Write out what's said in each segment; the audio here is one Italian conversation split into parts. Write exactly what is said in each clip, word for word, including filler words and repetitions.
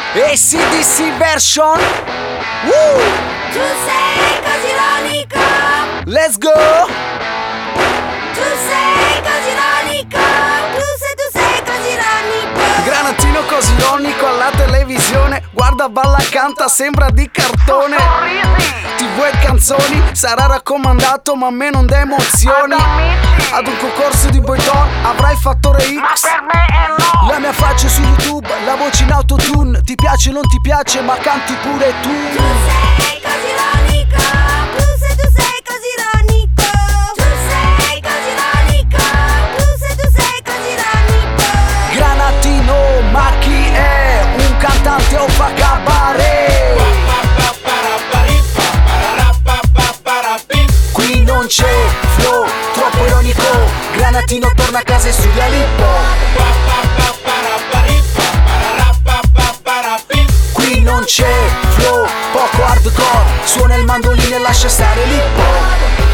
A C D C version. Woo! Tu sei così ironico. Let's go! Tu sei così ironico. Tu sei, tu sei così ironico. Granatino così ironico alla televisione. Guarda, balla, canta, sembra di cartone. tivù e canzoni, sarà raccomandato ma a me non dà emozioni. Ad un concorso di boyton avrai il fattore X. La mia faccia è su YouTube, la voce in autotune. Ti piace o non ti piace ma canti pure tu. Tu sei così ironico. Tu sei, tu sei così ironico. Tu sei così ironico. Tu sei, tu sei così ironico. Granatino, ma chi è? Un cantante o fa cabaret? Qui non c'è flow, troppo ironico. Granatino torna a casa e studia l'hip-hop. Qui non c'è flow, poco hardcore. Suona il mandolino e lascia stare l'hip-hop.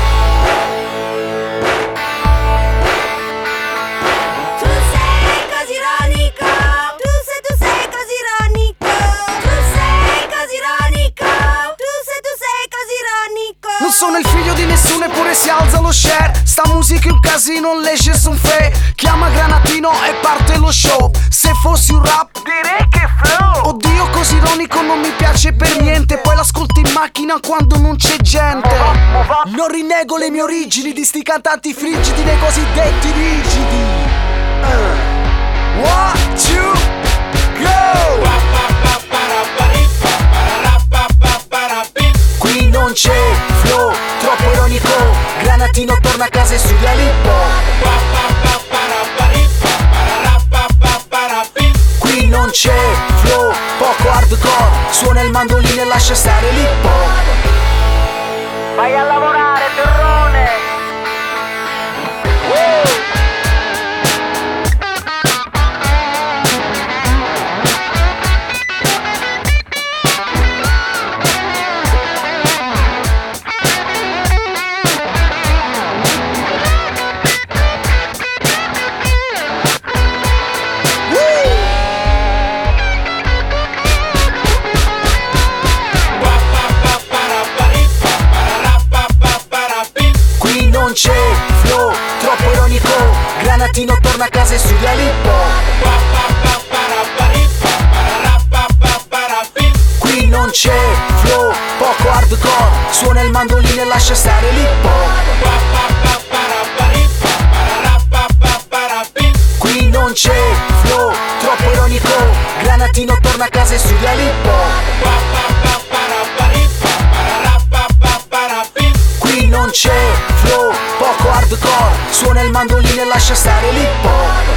Tu sei così ironico. Tu sei, tu sei così ironico. Tu sei così ironico. Tu sei, tu sei così ironico. Non sono il figlio di nessuno eppure si alza lo share. Sta musica è un casino, legge son fe. Chiama Granatino e parte lo show. Se fossi un rap direi che flow. Oddio così ironico non mi piace per niente. Poi l'ascolto in macchina quando non c'è gente. Non rinnego le mie origini di sti cantanti frigidi, dei cosiddetti rigidi. uh. One, two, go! Qui non c'è flow, troppo ironico. Granatino torna a casa e studia l'hip-hop. Qui non c'è flow, poco hardcore. Suona il mandolino e lascia stare l'hip-hop. Vai a lavorare, terrone! Non c'è flow, troppo ironico. Granatino torna a casa e studia l'hip-hop. Qui non c'è flow, poco hardcore. Suona il mandolino e lascia stare l'hip-hop. Qui non c'è flow, troppo ironico. Granatino torna a casa e studia l'hip-hop. Qui non c'è flow, poco hardcore. Suona il mandolino e lascia stare l'hip-hop.